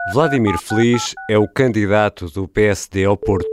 Vladimir Feliz é o candidato do PSD ao Porto.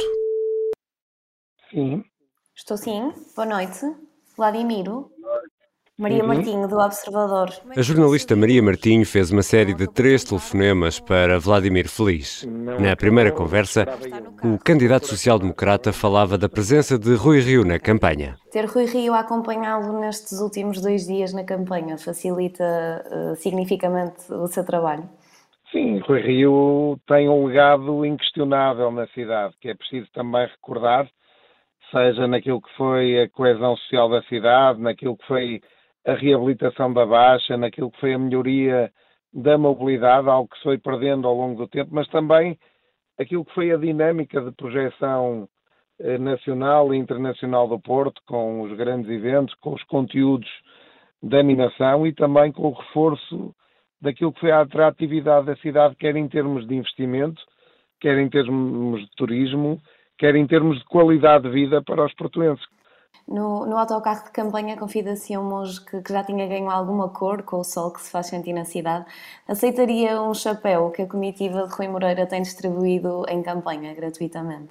Sim. Estou sim. Boa noite. Vladimiro. Maria Martinho, do Observador. A jornalista Maria Martinho fez uma série de 3 telefonemas para Vladimir Feliz. Na primeira conversa, o candidato social-democrata falava da presença de Rui Rio na campanha. Ter Rui Rio a acompanhá-lo nestes últimos 2 dias na campanha facilita significativamente o seu trabalho? Sim, Rui Rio tem um legado inquestionável na cidade, que é preciso também recordar, seja naquilo que foi a coesão social da cidade, naquilo que foi a reabilitação da Baixa, naquilo que foi a melhoria da mobilidade, algo que se foi perdendo ao longo do tempo, mas também aquilo que foi a dinâmica de projeção nacional e internacional do Porto, com os grandes eventos, com os conteúdos da animação e também com o reforço daquilo que foi a atratividade da cidade, quer em termos de investimento, quer em termos de turismo, quer em termos de qualidade de vida para os portuenses. No autocarro de campanha confidenciou-me hoje que já tinha ganho alguma cor com o sol que se faz sentir na cidade. Aceitaria um chapéu que a comitiva de Rui Moreira tem distribuído em campanha, gratuitamente?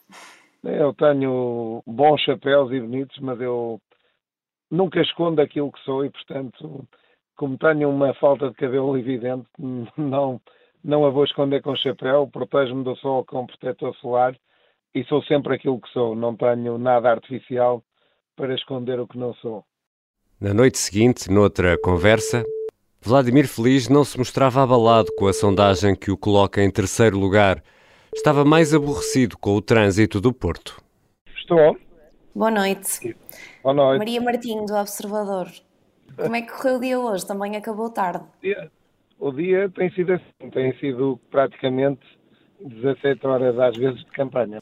Eu tenho bons chapéus e bonitos, mas eu nunca escondo aquilo que sou e, portanto, como tenho uma falta de cabelo evidente, não a vou esconder com chapéu, protejo-me do sol com protetor solar e sou sempre aquilo que sou. Não tenho nada artificial para esconder o que não sou. Na noite seguinte, noutra conversa, Vladimir Feliz não se mostrava abalado com a sondagem que o coloca em terceiro lugar. Estava mais aborrecido com o trânsito do Porto. Estou. Boa noite. Boa noite. Maria Martinho, do Observador. Como é que correu o dia hoje? Também acabou tarde. O dia tem sido assim. Tem sido praticamente 17 horas às vezes de campanha.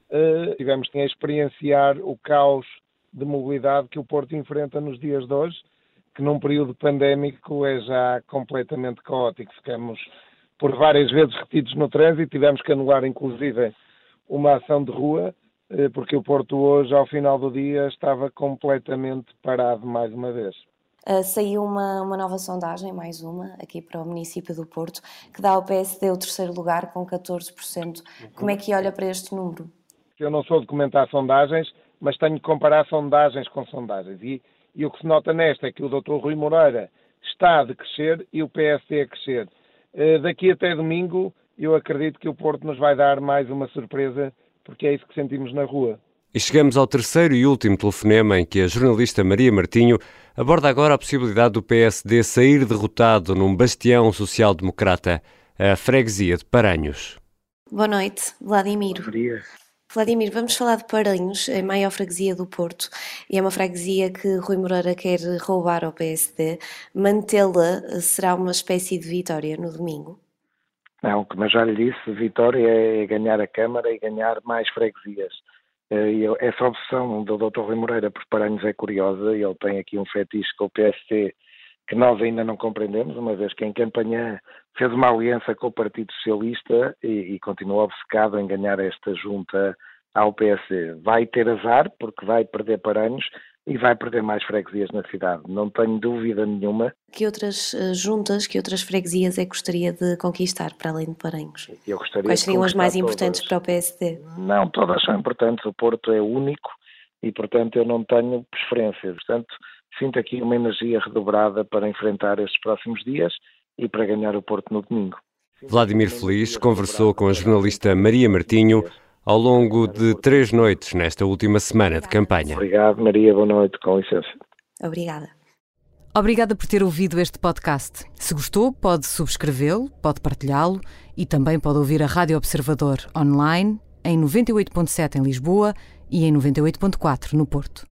Tivemos que experienciar o caos de mobilidade que o Porto enfrenta nos dias de hoje, que num período pandémico é já completamente caótico. Ficamos por várias vezes retidos no trânsito, tivemos que anular inclusive uma ação de rua, porque o Porto hoje, ao final do dia, estava completamente parado mais uma vez. Saiu uma nova sondagem, mais uma, aqui para o município do Porto, que dá ao PSD o terceiro lugar com 14%. Como é que olha para este número? Eu não sou de comentar sondagens, mas tenho que comparar sondagens com sondagens. E o que se nota nesta é que o Dr. Rui Moreira está a decrescer e o PSD a crescer. Daqui até domingo, eu acredito que o Porto nos vai dar mais uma surpresa, porque é isso que sentimos na rua. E chegamos ao terceiro e último telefonema em que a jornalista Maria Martinho aborda agora a possibilidade do PSD sair derrotado num bastião social-democrata, a freguesia de Paranhos. Boa noite, Vladimiro. Bom dia. Vladimiro, vamos falar de Paranhos, a maior freguesia do Porto, e é uma freguesia que Rui Moreira quer roubar ao PSD. Mantê-la será uma espécie de vitória no domingo? Não, como eu já lhe disse, vitória é ganhar a Câmara e ganhar mais freguesias. Essa obsessão do Dr. Rui Moreira por Paranhos é curiosa e ele tem aqui um fetiche com o PSD que nós ainda não compreendemos, uma vez que em campanha fez uma aliança com o Partido Socialista e continua obcecado em ganhar esta junta ao PSD. Vai ter azar, porque vai perder Paranhos e vai perder mais freguesias na cidade. Não tenho dúvida nenhuma. Que outras juntas, que outras freguesias é que gostaria de conquistar, para além de Paranhos? Quais seriam as mais importantes para o PSD? Não, todas são importantes. O Porto é único e, portanto, eu não tenho preferências. Portanto, sinto aqui uma energia redobrada para enfrentar estes próximos dias e para ganhar o Porto no domingo. Vladimir Feliz conversou com a jornalista Maria Martinho ao longo de 3 noites nesta última semana de campanha. Obrigado, Maria. Boa noite. Com licença. Obrigada. Obrigada por ter ouvido este podcast. Se gostou, pode subscrevê-lo, pode partilhá-lo e também pode ouvir a Rádio Observador online em 98.7 em Lisboa e em 98.4 no Porto.